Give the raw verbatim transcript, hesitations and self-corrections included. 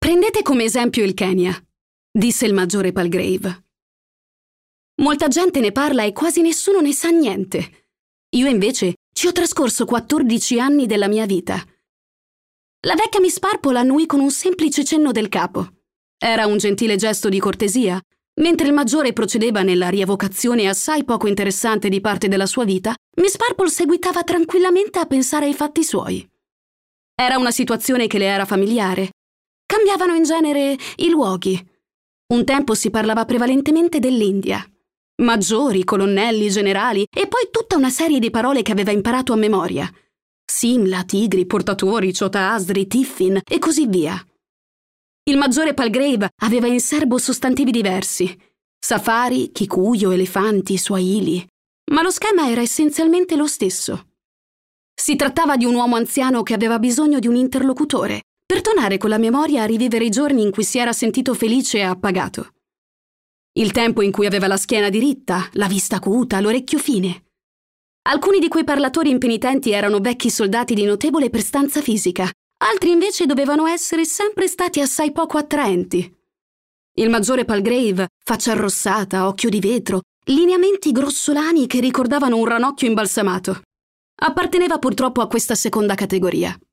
Prendete come esempio il Kenya, disse il maggiore Palgrave. Molta gente ne parla e quasi nessuno ne sa niente. Io invece ci ho trascorso quattordici anni della mia vita. La vecchia Miss Purple annuì con un semplice cenno del capo. Era un gentile gesto di cortesia. Mentre il maggiore procedeva nella rievocazione assai poco interessante di parte della sua vita, Miss Purple seguitava tranquillamente a pensare ai fatti suoi. Era una situazione che le era familiare. Cambiavano in genere i luoghi. Un tempo si parlava prevalentemente dell'India. Maggiori, colonnelli, generali e poi tutta una serie di parole che aveva imparato a memoria. Simla, tigri, portatori, ciotastri, tiffin e così via. Il maggiore Palgrave aveva in serbo sostantivi diversi. Safari, kikuyo, elefanti, swahili. Ma lo schema era essenzialmente lo stesso. Si trattava di un uomo anziano che aveva bisogno di un interlocutore per tornare con la memoria a rivivere i giorni in cui si era sentito felice e appagato. Il tempo in cui aveva la schiena diritta, la vista acuta, l'orecchio fine. Alcuni di quei parlatori impenitenti erano vecchi soldati di notevole prestanza fisica, altri invece dovevano essere sempre stati assai poco attraenti. Il maggiore Palgrave, faccia arrossata, occhio di vetro, lineamenti grossolani che ricordavano un ranocchio imbalsamato. Apparteneva purtroppo a questa seconda categoria.